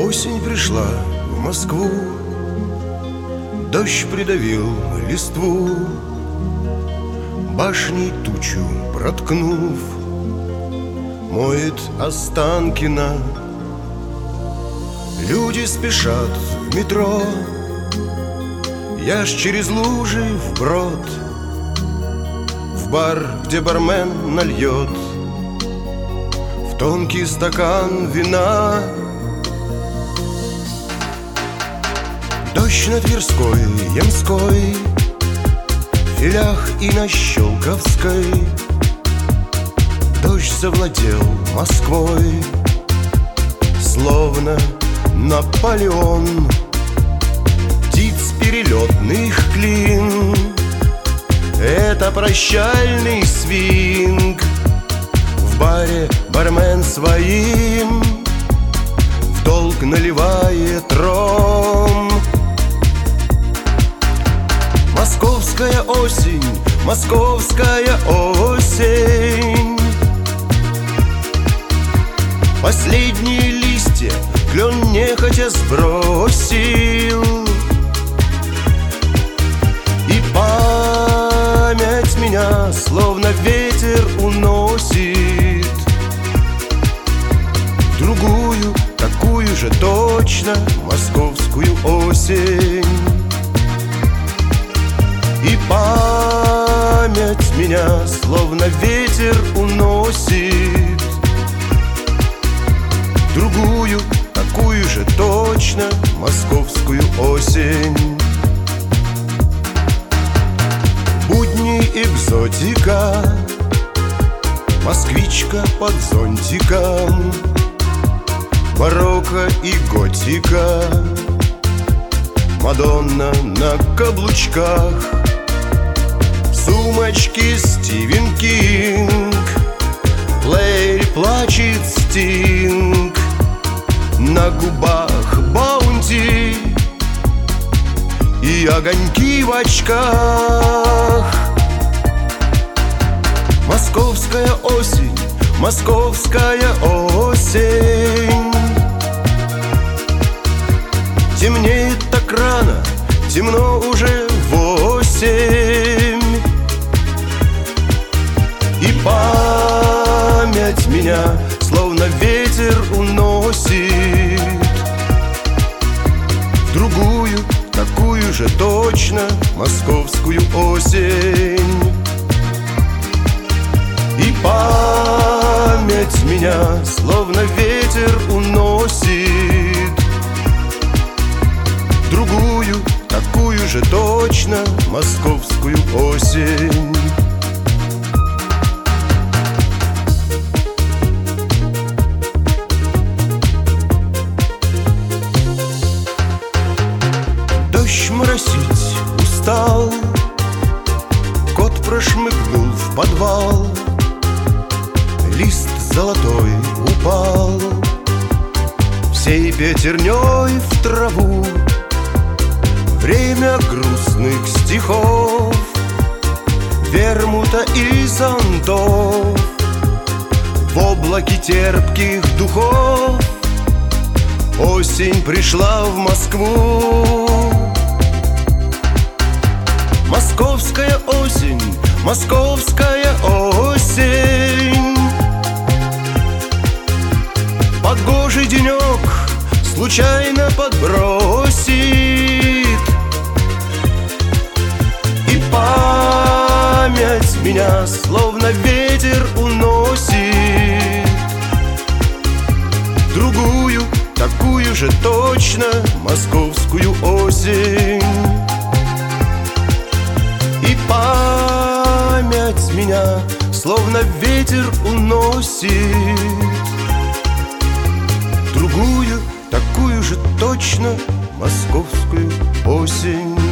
Осень пришла в Москву, дождь придавил листву, башней тучу проткнув, моет Останкино. Люди спешат в метро, я ж через лужи вброд, в бар, где бармен нальет в тонкий стакан вина. Дождь на Тверской, Ямской, Филях и на Щелковской. Дождь завладел Москвой, словно Наполеон. Птиц перелетных клин — это прощальный свинг. В баре бармен своим в долг наливает ром. Московская осень, московская осень. Последние листья клен нехотя сбросил, и память меня словно ветер уносит другую, такую же точно московскую осень. И память меня словно ветер уносит другую, такую же точно московскую осень. Будни экзотика, москвичка под зонтиком, барокко и готика, Мадонна на каблучках, сумочки Стивен Кинг, Лэри плачет Стинг, на губах Баунти и огоньки в очках. Московская осень, московская осень. Темнеет так рано, темно уже 8. И память меня словно ветер уносит другую, такую же точно московскую осень. И память меня словно ветер уносит другую, такую же точно московскую осень. Дождь моросить устал, кот прошмыгнул в подвал, лист золотой упал всей пятерней в траву. Время грустных стихов, вермута и зонтов, в облаке терпких духов осень пришла в Москву. Московская осень, московская осень. Погожий денек случайно подбросит, и память меня словно ветер уносит другую, такую же точно московскую осень. И память меня словно ветер уносит другую, такую же точно московскую осень.